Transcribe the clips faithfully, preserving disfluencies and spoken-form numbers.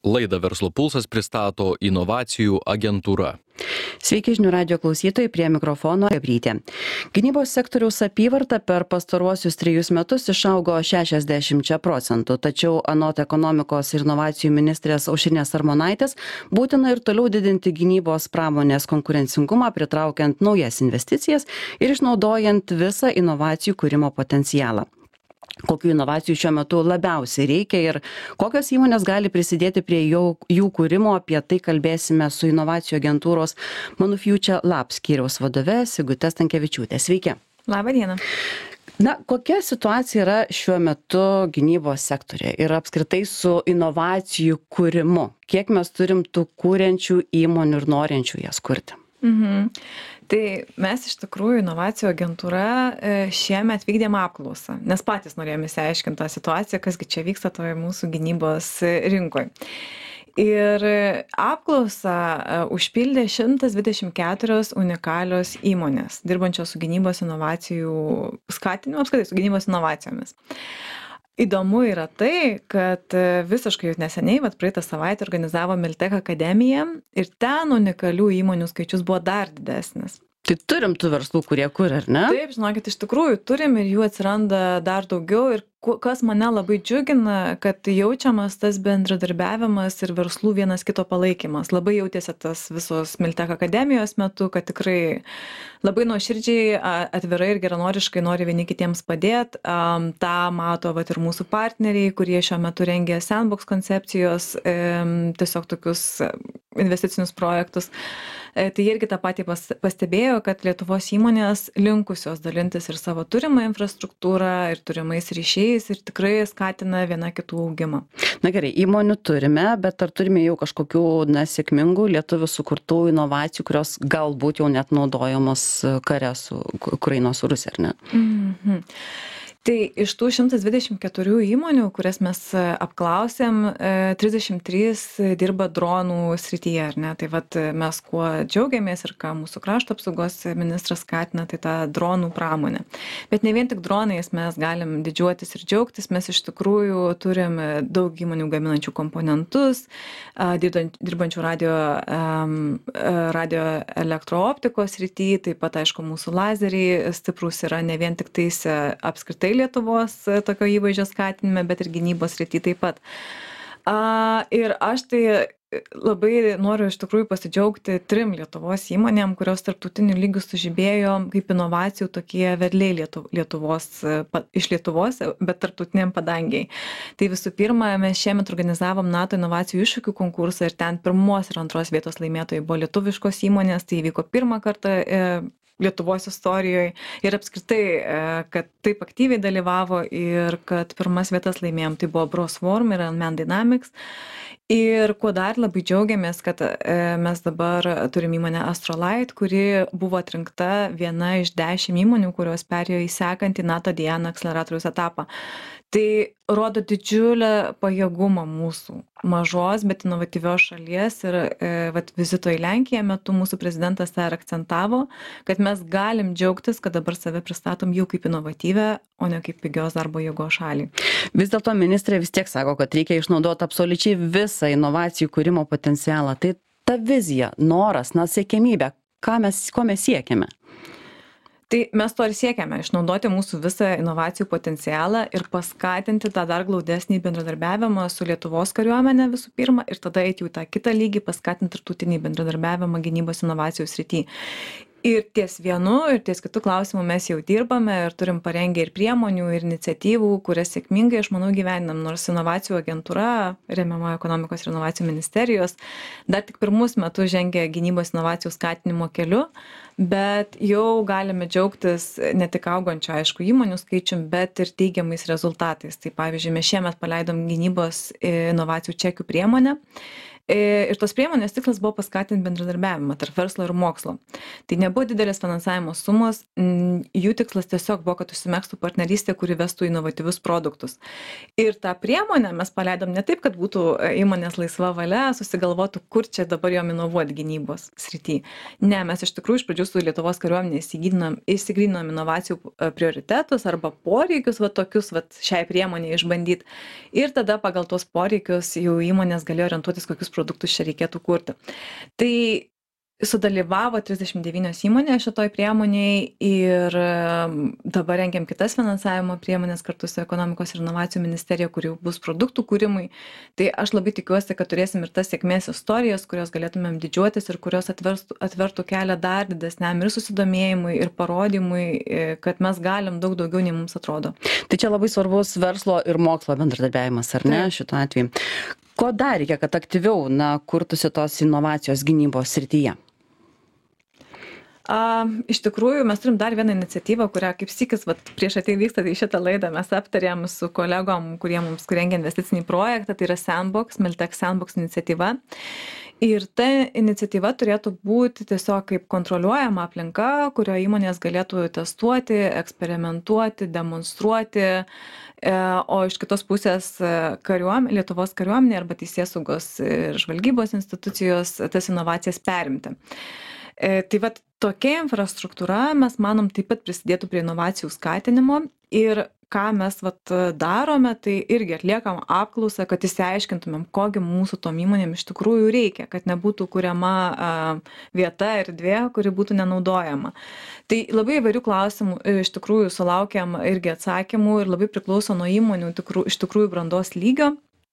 Laidą Verslo pulsas pristato inovacijų agentūra. Sveiki žinių radijo klausytojai, prie mikrofono Gabrytė. Gynybos sektoriaus apyvarta per pastaruosius trejus metus išaugo šešiasdešimčia procentų, tačiau anot ekonomikos ir inovacijų ministrės Aušrinės Armonaitės būtina ir toliau didinti gynybos pramonės konkurencingumą, pritraukiant naujas investicijas ir išnaudojant visą inovacijų kūrimo potencialą. Kokių inovacijų šiuo metu labiausiai reikia ir kokios įmonės gali prisidėti prie jų, jų kūrimo, apie tai kalbėsime su inovacijų agentūros Manufuture Labs skyriaus vadove Sigute Stankevičiūte. Sveiki. Labą dieną. Na, kokia situacija yra šiuo metu gynybos sektorė ir apskritai su inovacijų kūrimu? Kiek mes turim tų kūrenčių įmonių ir norinčių jas kurti? Mhm. Tai mes iš tikrųjų inovacijų agentūra šiemet vykdėm apklausą, nes patys norėjome išsiaiškinti tą situaciją, kasgi čia vyksta toje mūsų gynybos rinkoje. Ir apklausą užpildė šimtas dvidešimt keturios unikalios įmonės, dirbančios su gynybos inovacijų skatinimu, apskritai su gynybos inovacijomis. Įdomu yra tai, kad visiškai jau neseniai, vat praeitą savaitę organizavo Miltech akademiją ir ten unikalių įmonių skaičius buvo dar didesnis. Tai turim tų verslų, kurie kuria, ar ne? Taip, žinokit, iš tikrųjų turim ir jų atsiranda dar daugiau ir kas mane labai džiugina, kad jaučiamas tas bendradarbiavimas ir verslų vienas kito palaikymas. Labai jautėsi tas visos Miltech akademijos metu, kad tikrai labai nuoširdžiai, atvirai ir geranoriškai nori vieni kitiems padėti. Ta mato vat, ir mūsų partneriai, kurie šiuo metu rengia Sandbox koncepcijos, tiesiog tokius investicinius projektus. Tai irgi tą patį pastebėjo, kad Lietuvos įmonės linkusios dalintis ir savo turimą infrastruktūrą ir turimais ryšiais ir tikrai skatina viena kitų augimą. Na gerai, įmonių turime, bet ar turime jau kažkokių na, sėkmingų lietuvių sukurtų inovacijų, kurios galbūt jau net naudojamos kare su Ukrainos su Rusija, ar ne? Mhm. Tai iš tų šimtas dvidešimt keturių įmonių, kurias mes apklausėm, trisdešimt trys dirba dronų srityje, ar ne? Tai vat mes kuo džiaugiamės ir ką mūsų krašto apsaugos ministras skatina, tai ta dronų pramonė. Bet ne vien tik dronais mes galim didžiuotis ir džiaugtis, mes iš tikrųjų turim daug įmonių gaminančių komponentus, dirbančių radio, radio elektrooptikos srityje, taip pat aišku mūsų lazeriai stiprus yra ne vien tik tais apskritai Lietuvos tokio įvaizdžio skatinime, bet ir gynybos srityje taip pat. A, ir aš tai labai noriu iš tikrųjų pasidžiaugti trim Lietuvos įmonėm, kurios tarptautiniu lygiu sužibėjo kaip inovacijų tokie vedliai Lietuvos, iš Lietuvos, bet tarptautiniam padangiai. Tai visų pirma, mes šiemet organizavom NATO inovacijų iššūkių konkursą ir ten pirmos ir antros vietos laimėtojai buvo lietuviškos įmonės, tai įvyko pirmą kartą Lietuvos istorijoje ir apskritai, kad taip aktyviai dalyvavo ir kad pirmas vietas laimėjom, tai buvo Brosform ir Unmanned Dynamics. Ir kuo dar labai džiaugiamės, kad mes dabar turim įmonę Astrolight, kuri buvo atrinkta viena iš dešimt įmonių, kurios perėjo į sekantį NATO Diana akceleratoriaus etapą. Tai rodo didžiulę pajėgumą mūsų mažos, bet inovatyvios šalies ir e, vat, vizito į Lenkiją metu mūsų prezidentas tą ir akcentavo, kad mes galim džiaugtis, kad dabar save pristatom jau kaip inovatyvę, o ne kaip pigios darbo jėgos šalį. Vis dėlto ministrė vis tiek sako, kad reikia išnaudoti absoliučiai visą inovacijų kūrimo potencialą. Tai ta vizija, noras, na, siekiamybė, ką mes, ko mes siekiame? Tai mes to ir siekiame, išnaudoti mūsų visą inovacijų potencialą ir paskatinti tą dar glaudesnį bendradarbiavimą su Lietuvos kariuomenė visų pirma ir tada eiti jau tą kitą lygį, paskatinti tarptautinį bendradarbiavimą gynybos inovacijų srityje. Ir ties vienu, ir ties kitų klausimų mes jau dirbame ir turim parengę ir priemonių, ir iniciatyvų, kurias sėkmingai, aš manau, gyvenam, nors inovacijų agentūra, remiama ekonomikos ir inovacijų ministerijos, dar tik pirmus metus žengia gynybos inovacijų skatinimo keliu, bet jau galime džiaugtis ne tik augančio, aišku, įmonių skaičium, bet ir teigiamais rezultatais. Tai pavyzdžiui, mes šiemet paleidom gynybos inovacijų čekių priemonę. Ir tos priemonės tikslas buvo paskatinti bendradarbiavimą tarp verslo ir mokslo. Tai nebuvo didelės finansavimo sumos, jų tikslas tiesiog buvo, kad užsimegztų partnerystė, kuri vestų inovatyvius produktus. Ir tą priemonę mes paleidom ne taip, kad būtų įmonės laisva valia, susigalvotų, kur čia dabar jom inovuoti gynybos srity. Ne, mes iš tikrųjų iš pradžių su Lietuvos kariuomenė įsigrynom inovacijų prioritetus arba poreikius, va tokius va šiai priemonė išbandyti. Ir tada pagal tuos poreikius jau įmonės galėjo orientuotis, kokius produktus čia reikėtų kurti. Tai sudalyvavo trisdešimt devynios įmonės šitoj priemoniai ir dabar rengiam kitas finansavimo priemonės kartu su ekonomikos ir inovacijų ministerija, kur jau bus produktų kūrimui. Tai aš labai tikiuosi, kad turėsim ir tas sėkmės istorijas, kurios galėtumėm didžiuotis ir kurios atverstų, atvertų kelią dar didesniam ir susidomėjimui, ir parodymui, kad mes galim daug daugiau, nei mums atrodo. Tai čia labai svarbus verslo ir mokslo bendradarbiavimas, ar ne, šituo atveju? Ko dar reikia, kad aktyviau na, kurtųsi tos inovacijos gynybos srityje? A, iš tikrųjų, mes turim dar vieną iniciatyvą, kurią kaip sykis, vat, prieš atvykstant į šitą laidą mes aptarėm su kolegom, kurie mums rengia investicinį projektą, tai yra Sandbox, Miltech Sandbox iniciatyva. Ir ta iniciatyva turėtų būti tiesiog kaip kontroliuojama aplinka, kurio įmonės galėtų testuoti, eksperimentuoti, demonstruoti, o iš kitos pusės kariuomenė, Lietuvos kariuomenė arba teisėsaugos ir žvalgybos institucijos tas inovacijas perimti. Tai vat tokia infrastruktūra, mes manom, taip pat prisidėtų prie inovacijų skatinimo ir ką mes vat darome, tai irgi atliekam apklausą, kad išsiaiškintumėm, kogi mūsų tom įmonėm iš tikrųjų reikia, kad nebūtų kuriama a, vieta ir erdvė, kuri būtų nenaudojama. Tai labai įvairių klausimų iš tikrųjų sulaukiam irgi atsakymų ir labai priklauso nuo įmonių tikrų, iš tikrųjų brandos lygio.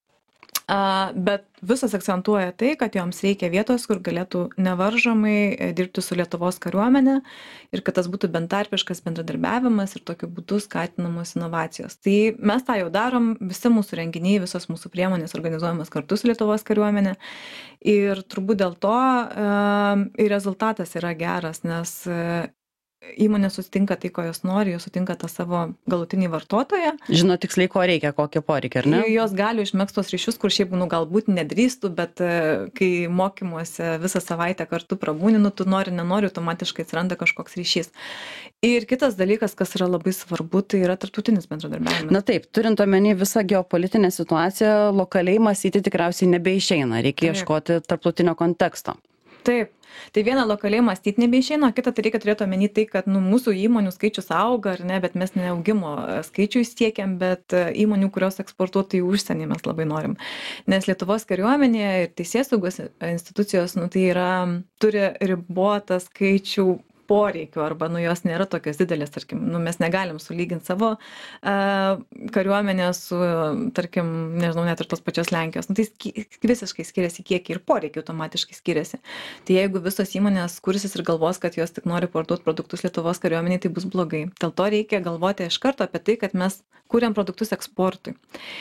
Uh, bet visas akcentuoja tai, kad joms reikia vietos, kur galėtų nevaržomai dirbti su Lietuvos kariuomenė ir kad tas būtų bentarpiškas bendradarbiavimas ir tokiu būdu skatinamos inovacijos. Tai mes tą jau darom, visi mūsų renginiai, visos mūsų priemonės organizuojamas kartu su Lietuvos kariuomenė ir turbūt dėl to uh, ir rezultatas yra geras, nes uh, įmonės sutinka tai, ko jos nori, jos sutinka tą savo galutinį vartotoją. Žino tiksliai, ko reikia, kokį poreikį, ar ne? Jos gali užmegzti tos ryšius, kur šiaip, nu, galbūt nedrįstų, bet kai mokymuose visą savaitę kartu prabūni, nu, tu nori, nenori, automatiškai atsiranda kažkoks ryšys. Ir kitas dalykas, kas yra labai svarbu, tai yra tarptautinis bendradarbiavimas. Na taip, turint omeny visą geopolitinę situaciją, lokaliai mąstyti tikriausiai nebeišeina, reikia ieškoti tarptautinio konteksto. Taip. Tai viena lokaliai mąstyti nebeišeina, o kita tai reikia turėti omeny tai, kad nu, mūsų įmonių skaičius auga, ar ne, bet mes ne augimo skaičių siekiam, bet įmonių, kurios eksportuotų į užsienį mes labai norim. Nes Lietuvos kariuomenė ir teisėsaugos institucijos, nu, tai yra, turi ribotą skaičių poreikių arba nu jos nėra tokios didelės, tarkim, nu mes negalim sulyginti savo uh, kariuomenę su, tarkim, nežinau, net ir tos pačios Lenkijos. Nu, tai visiškai skiriasi kiekiai ir poreikiai automatiškai skiriasi. Tai jeigu visos įmonės kursis ir galvos, kad jos tik nori parduoti produktus Lietuvos kariuomeniai, tai bus blogai. Dėl to reikia galvoti iš karto apie tai, kad mes kuriam produktus eksportui.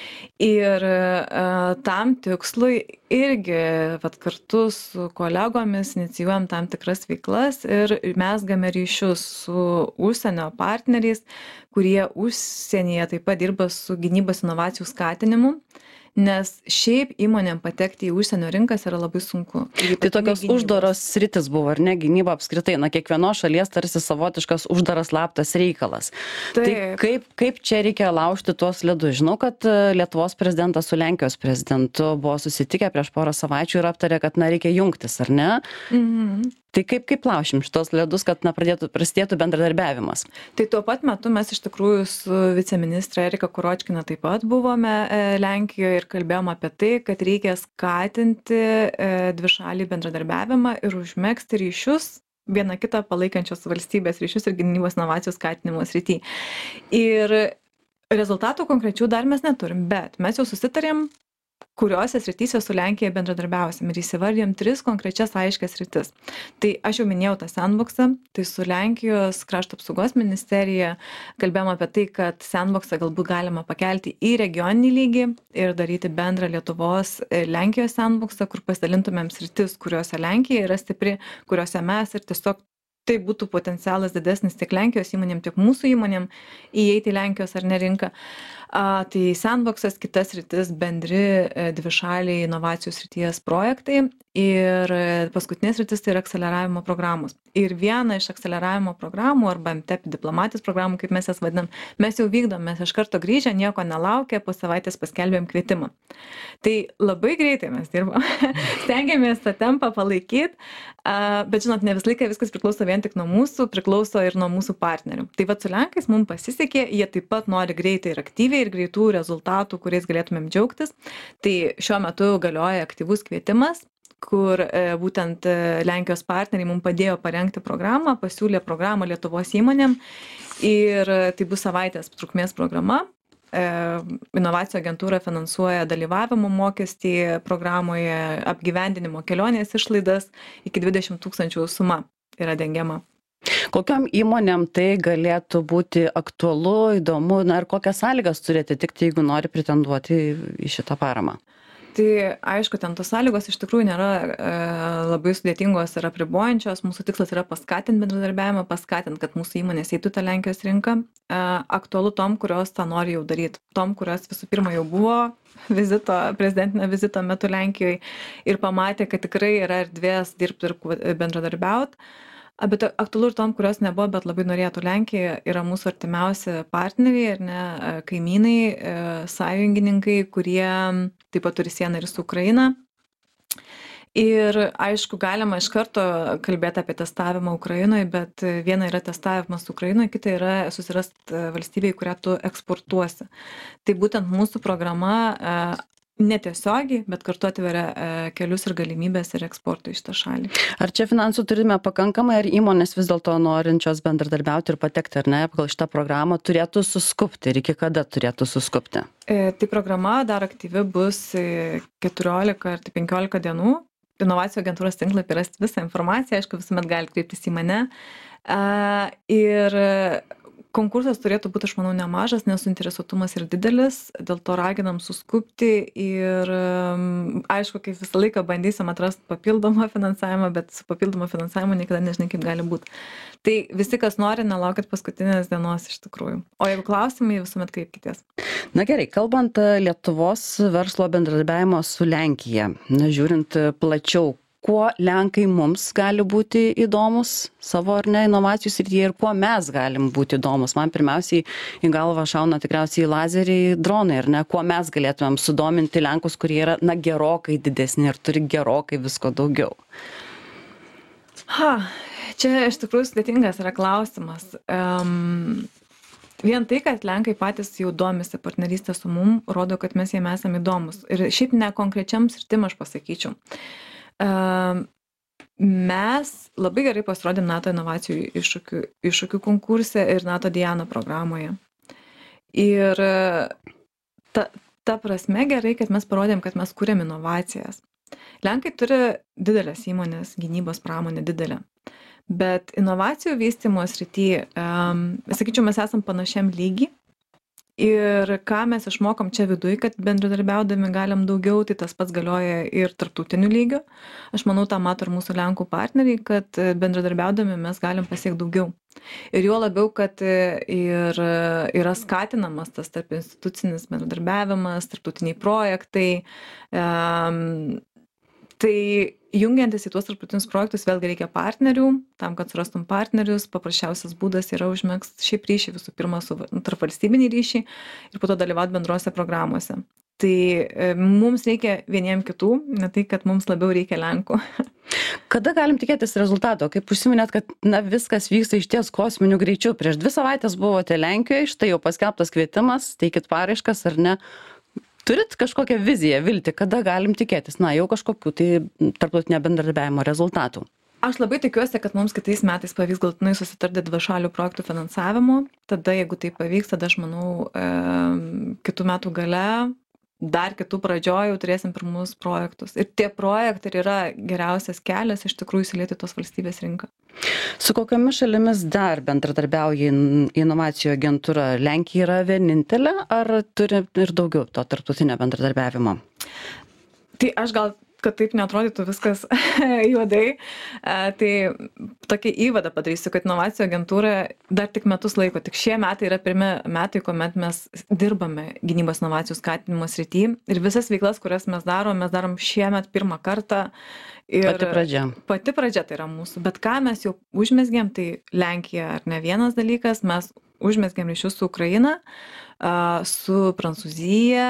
Ir uh, tam tikslui irgi vat, kartu su kolegomis inicijuojam tam tikras veiklas ir mes game ryšius su užsienio partneriais, kurie užsienyje taip pat dirba su gynybos inovacijų skatinimu, nes šiaip įmonėm patekti į užsienio rinkas yra labai sunku. Tai tokios gynybos uždaros sritis buvo, ar ne, gynyba apskritai, na, kiekvienos šalies tarsi savotiškas uždaras slaptas reikalas. Taip. Tai kaip, kaip čia reikia laužti tuos ledus? Žinau, kad Lietuvos prezidentas su Lenkijos prezidentu buvo susitikę prieš porą savaičių ir aptarė, kad, na, reikia jungtis, ar ne? Mhm. Tai kaip, kaip laušim šitos ledus, kad na, pradėtų, prasidėtų bendradarbiavius? Tai tuo pat metu mes iš tikrųjų su viceministre Erika Kuročkina taip pat buvome e, Lenkijoje ir kalbėjom apie tai, kad reikia skatinti e, dvišalį bendradarbiavimą ir užmegzti ryšius, viena kitą palaikančios valstybės ryšius ir gynybos inovacijų skatinimo srity. Ir rezultatų konkrečių dar mes neturim, bet mes jau susitarėm, kuriuose srityse su Lenkija bendradarbiausim ir įsivardėm tris konkrečias aiškias sritis. Tai aš jau minėjau tą Sandboxą, tai su Lenkijos krašto apsaugos ministerija kalbėjom apie tai, kad Sandboxą galbūt galima pakelti į regioninį lygį ir daryti bendrą Lietuvos Lenkijos Sandboxą, kur pasidalintumėm sritis, kuriuose Lenkija yra stipri, kuriuose mes ir tiesiog tai būtų potencialas didesnis tiek Lenkijos įmonėm, tiek mūsų įmonėm įeiti į Lenkijos ar ne rinką. A, tai Sandboxas, kitas sritis bendri e, dvišaliai inovacijų srities projektai ir e, paskutinės sritis tai yra akceleravimo programos. Ir viena iš akceleravimo programų arba M T E P diplomatijos programų, kaip mes jas vadinam, mes jau vykdom, mes iš karto grįžę, nieko nelaukę, po savaitės paskelbėm kvietimą. Tai labai greitai mes dirbam, stengiamės tą tempą palaikyti, bet žinot, ne visą laiką viskas priklauso vien tik nuo mūsų, priklauso ir nuo mūsų partnerių. Tai va su Lenkais mums pasisekė, jie taip pat nori greitai ir aktyviai ir greitų rezultatų, kuriais galėtumėm džiaugtis. Tai šiuo metu galioja aktyvus kvietimas, kur e, būtent e, Lenkijos partneriai mums padėjo parengti programą, pasiūlė programą Lietuvos įmonėm ir e, tai bus savaitės trukmės programa. E, inovacijų agentūra finansuoja dalyvavimo mokestį programoje, apgyvendinimo kelionės išlaidas, iki dvidešimt tūkstančių suma yra dengiama. Kokiom įmonėm tai galėtų būti aktualu, įdomu, na ir kokias sąlygas turi atitikti, jeigu nori pretenduoti į šitą paramą? Tai aišku, ten tos sąlygos iš tikrųjų nėra e, labai sudėtingos ir apribojančios. Mūsų tikslas yra paskatinti bendradarbiavimą, paskatinti, kad mūsų įmonės eitų tą Lenkijos rinką. E, aktualu tom, kurios tą nori jau daryti. Tom, kurios visų pirma jau buvo vizito, prezidentinio vizito metu Lenkijoje ir pamatė, kad tikrai yra erdvės dirbti ir bendradarbiauti. Bet aktualu ir tom, kurios nebuvo, bet labai norėtų. Lenkija yra mūsų artimiausi partneriai ir ne kaimynai, sąjungininkai, kurie taip pat turi sieną ir su Ukraina. Ir aišku, galima iš karto kalbėti apie testavimą Ukrainoje, bet viena yra testavimas Ukrainoje, kita yra susirasti valstybėje, kurią tu eksportuosi. Tai būtent mūsų programa netiesiogiai, bet kartu atveria e, kelius ir galimybės ir eksportui iš tą šalį. Ar čia finansų turime pakankamai, ar įmonės vis dėlto norinčios bendradarbiauti ir patekti, ar ne, pagal šitą programą turėtų suskupti ir iki kada turėtų suskupti? E, tai programa dar aktyvi bus keturiolika ar penkiolika dienų. Inovacijų agentūros tinklapį rasti visą informaciją, aišku, visuomet gali kreiptis į mane. E, ir konkursas turėtų būti, aš manau, nemažas, nes suinteresuotumas yra didelis, dėl to raginam suskupti ir aišku, kaip visą laiką bandysim atrasti papildomą finansavimą, bet su papildomo finansavimu niekada nežinai, kaip gali būti. Tai visi, kas nori, nelaukit paskutinės dienos iš tikrųjų. O jeigu klausimai, visuomet kreipkitės. Na gerai, kalbant Lietuvos verslo bendradarbiavimo su Lenkija, na, žiūrint plačiau, kuo Lenkai mums gali būti įdomus savo ar ne inovacijų srityje ir kuo mes galim būti įdomus. Man pirmiausiai į galvą šauna tikriausiai lazeriai, dronai, ar ne, kuo mes galėtumėm sudominti Lenkus, kurie yra, na, gerokai didesni ir turi gerokai visko daugiau. Ha, čia iš tikrųjų sudėtingas yra klausimas. Um, vien tai, kad Lenkai patys jau domisi partnerystę su mum, rodo, kad mes jiem esame įdomus. Ir šiaip ne konkrečiam sritim aš pasakyčiau. Uh, mes labai gerai pasirodėm NATO inovacijų iššūkių, iššūkių konkurse ir NATO Diana programoje. Ir ta, ta prasme gerai, kad mes parodėm, kad mes kūrėm inovacijas. Lenkai turi didelės įmonės, gynybos pramonė didelė. Bet inovacijų vystymo srityje, um, sakyčiau, mes esam panašiam lygy. Ir ką mes išmokom čia viduj, kad bendradarbiaudami galim daugiau, tai tas pats galioja ir tarptautiniu lygiu. Aš manau, tą mato ir mūsų Lenkų partneriai, kad bendradarbiaudami mes galim pasiekti daugiau. Ir juo labiau, kad ir yra skatinamas tas tarp institucinis bendradarbiavimas, tarptautiniai projektai. Um, tai jungiantis į tuos tarptautinius projektus vėlgi reikia partnerių, tam, kad surastum partnerius, paprasčiausias būdas yra užmegzti šiaip ryšį, visų pirma, su tarp valstybinį ryšį ir po to dalyvauti bendrose programuose. Tai e, mums reikia vieniem kitų, ne tai, kad mums labiau reikia Lenkų. Kada galim tikėtis rezultato? Kaip užsiminėt, kad na, viskas vyksta iš ties kosminiu greičiu. Prieš dvi savaitės buvote Lenkijoje, štai jau paskelbtas kvietimas, teikit paraiškas ar ne. Turit kažkokią viziją, viltį, kada galim tikėtis, na, jau kažkokių tai tarptautinio bendradarbiavimo rezultatų? Aš labai tikiuosi, kad mums kitais metais pavyks galutinai susitarti dvišalių projektų finansavimo. Tada, jeigu tai pavyks, tada aš manau, e, kitų metų gale, dar kitų pradžioj jau turėsim pirmus projektus. Ir tie projektai yra geriausias kelias iš tikrųjų įsilieti tos valstybės rinką. Su kokiamis šalimis dar bendradarbiauja inovacijų agentūra? Lenkija yra vienintelė ar turi ir daugiau to tarptautinio bendradarbiavimo? Tai aš gal kad taip neatrodytų viskas juodai, tai tokį įvadą padarysiu, kad inovacijų agentūra dar tik metus laiko, tik šie metai yra pirmi metai, kuomet mes dirbame gynybos inovacijų skatinimo srity ir visas veiklas, kurias mes darom, mes darom šiemet pirmą kartą. Ir pati pradžia. Pati pradžia tai yra mūsų, bet ką mes jau užmesgėm, tai Lenkija ar ne vienas dalykas, mes užmesgėm ryšius su Ukraina, su Prancūzija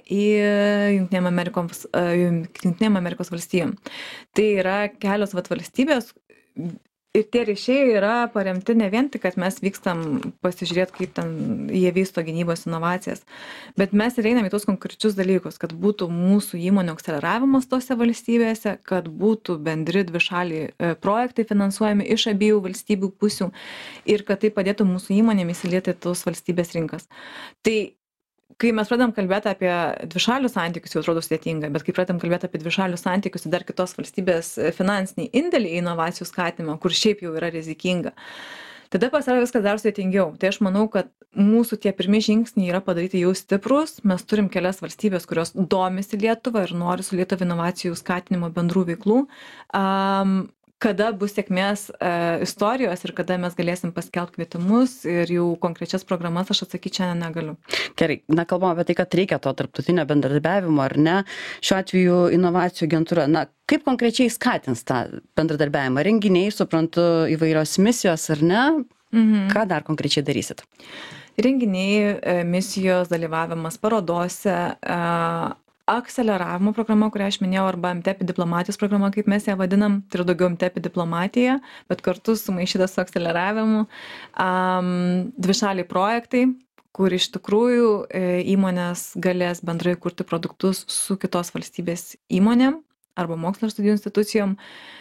ir Jungtinėm Amerikos, Jungtinėm Amerikos valstijom. Tai yra kelios vat valstybės ir tie ryšiai yra paremti ne vien tik, kad mes vykstam pasižiūrėti, kaip ten jie vysto gynybos inovacijas, bet mes ir einam į tos konkrečius dalykus, kad būtų mūsų įmonių akceleravimas tose valstybėse, kad būtų bendri dvišaliai projektai finansuojami iš abiejų valstybių pusių ir kad tai padėtų mūsų įmonėm įsilieti tos valstybės rinkas. Tai kai mes pradedam kalbėti apie dvišalius santykius, jau atrodo sudėtinga, bet kai pradedam kalbėti apie dvišalius santykius ir dar kitos valstybės finansinį indėlį į inovacijų skatinimą, kur šiaip jau yra rizikinga, tada pasidaro viskas dar sudėtingiau. Tai aš manau, kad mūsų tie pirmi žingsniai yra padaryti jau stiprus. Mes turim kelias valstybės, kurios domisi Lietuvą ir nori su Lietuva inovacijų skatinimo bendrų veiklų. Um, kada bus sėkmės e, istorijos ir kada mes galėsim paskelbti kvietimus ir jau konkrečias programas aš atsakyti šiandien negaliu. Gerai, na kalbam apie tai, kad reikia to tarptautinio bendradarbiavimo, ar ne? Šiuo atveju inovacijų agentūra, na kaip konkrečiai skatins tą bendradarbiavimą? Renginiai, suprantu, įvairios misijos, ar ne? Mhm. Ką dar konkrečiai darysit? Renginiai, misijos, dalyvavimas parodose, akceleravimo programa, kurią aš minėjau, arba M T E P diplomatijos programa, kaip mes ją vadinam, tai yra daugiau M T E P diplomatija, bet kartu sumaišyta su akceleravimu. Um, dvišaliai projektai, kur iš tikrųjų įmonės galės bendrai kurti produktus su kitos valstybės įmonėm arba mokslo ir studijų institucijom.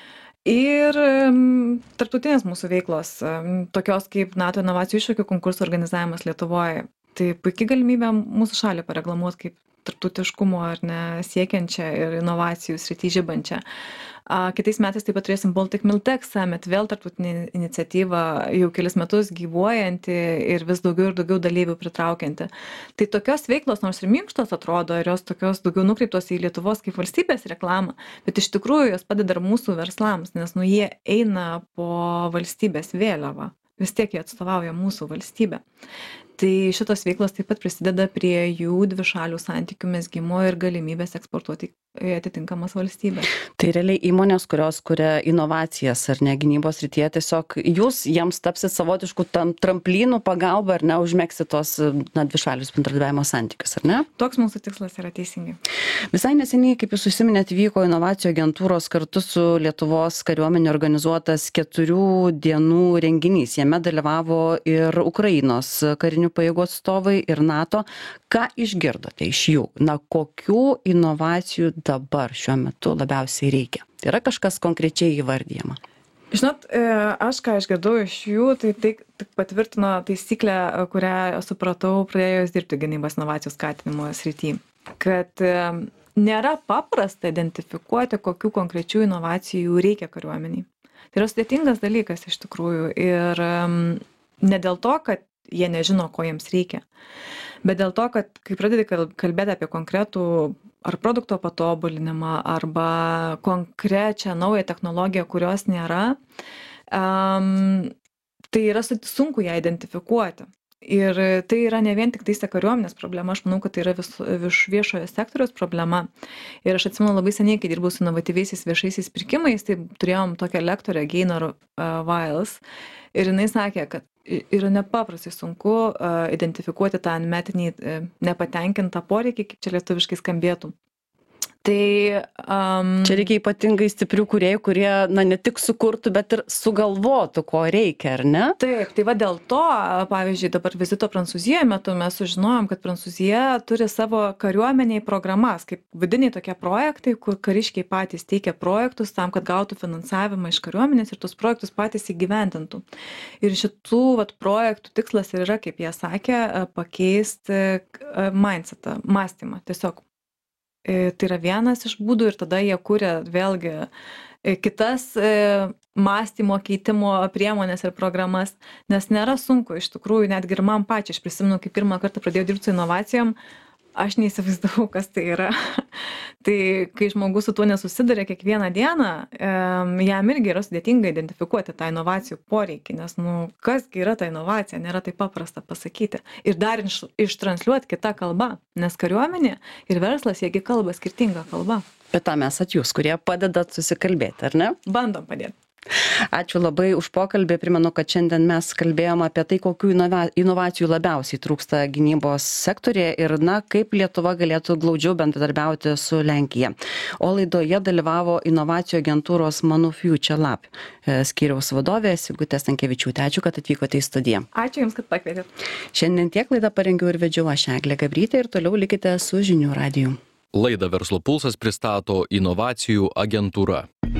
Ir um, tarptautinės mūsų veiklos, um, tokios kaip NATO inovacijų iššūkių konkursų organizavimas Lietuvoje. Tai puikiai galimybė mūsų šalį pareklamuoti kaip tarptautiškumo ar ne siekiančią ir inovacijų srity žibančią. A, kitais metais taip pat turėsim Baltic Miltech Summit, vėl tarptautinė iniciatyva, jau kelis metus gyvuojanti ir vis daugiau ir daugiau dalyvių pritraukianti. Tai tokios veiklos, nors ir minkštos atrodo, ir jos tokios daugiau nukreiptos į Lietuvos kaip valstybės reklamą, bet iš tikrųjų jos padeda ir mūsų verslams, nes nu jie eina po valstybės vėliavą. Vis tiek jie atstovauja mūsų valstybę. Tai šitos veiklos taip pat prisideda prie jų dvišalių santykių mezgimo ir galimybės eksportuoti į atitinkamas valstybės. Tai realiai įmonės, kurios kuria inovacijas ar ne gynybos srityje, tiesiog jūs jiems tapsit savotiškų tam tramplynų pagalba ar ne užmegzti tos na, dvišalius bendradarbiavimo santykius, ar ne? Toks mūsų tikslas yra teisingai. Visai neseniai, kaip jūs užsiminėt, vyko inovacijų agentūros kartu su Lietuvos kariuomenė organizuotas keturių dienų renginys. Jame dalyvavo ir Ukrainos karinių pajėgų atstovai ir NATO. Ką išgirdote iš jų? Na, kokių inovacijų dabar šiuo metu labiausiai reikia? Yra kažkas konkrečiai įvardyjama? Žinot, aš ką išgirdau iš jų, tai tai tik patvirtino taisyklę, kurią supratau pradėjus dirbti gynybos inovacijų skatinimo srity. Kad nėra paprasta identifikuoti, kokių konkrečių inovacijų reikia kariuomeniai. Tai yra sudėtingas dalykas iš tikrųjų ir ne dėl to, kad jie nežino, ko jiems reikia, bet dėl to, kad kai pradedi kalbėti apie konkretų ar produkto patobulinimą, arba konkrečią naują technologiją, kurios nėra, um, tai yra sunku ją identifikuoti. Ir tai yra ne vien tik tais kariuomenės problema, aš manau, kad tai yra vis, vis viešojo sektoriaus problema. Ir aš atsimenu labai seniai, kai dirbau su inovatyviaisiais viešaisiais pirkimais, tai turėjom tokią lektorę Gaynor uh, Wiles ir jinai sakė, kad yra nepaprastai sunku uh, identifikuoti tą metinį uh, nepatenkintą poreikį, kaip čia lietuviškai skambėtų. Tai um, čia reikia ypatingai stiprių kūrėjų, kurie na, ne tik sukurtų, bet ir sugalvotų, ko reikia, ar ne? Taip, tai va dėl to, pavyzdžiui, dabar vizito Prancūzijoje metu mes sužinojom, kad Prancūzija turi savo kariuomeniai programas, kaip vidiniai tokie projektai, kur kariškiai patys teikia projektus tam, kad gautų finansavimą iš kariuomenės ir tus projektus patys įgyvendintų. Ir šitų vat, projektų tikslas ir yra, kaip jie sakė, pakeisti mindsetą, mąstymą, tiesiog. Tai yra vienas iš būdų ir tada jie kuria vėlgi kitas mąstymo keitimo priemonės ir programas, nes nėra sunku iš tikrųjų, netgi ir man pačiai, aš prisimenu, kai pirmą kartą pradėjau dirbti su inovacijom, aš neįsivaizdavau, kas tai yra. Tai kai žmogus su tuo nesusiduria kiekvieną dieną, jam irgi yra sudėtinga identifikuoti tą inovacijų poreikį, nes, nu, kasgi yra ta inovacija, nėra taip paprasta pasakyti. Ir dar iš, ištransliuoti kitą kalbą, nes kariuomenė ir verslas, jiegi kalba skirtingą kalbą. Bet tam esat jūs, kurie padedat susikalbėti, ar ne? Bandom padėti. Ačiū labai už pokalbį. Primenu, kad šiandien mes kalbėjom apie tai, kokių inovacijų labiausiai trūksta gynybos sektorėje ir, na, kaip Lietuva galėtų glaudžiau bendradarbiauti su Lenkija. O laidoje dalyvavo inovacijų agentūros Manu Future Lab skyriaus vadovė Sigutė Stankevičiūtė. Ačiū, kad atvykote į studiją. Ačiū Jums, kad pakvietėte. Šiandien tiek laidą parengiau ir vedžiau aš, Eglė Gabrytė, ir toliau likite su Žinių radiju. Laidą Verslo pulsas pristato inovacijų agentūra.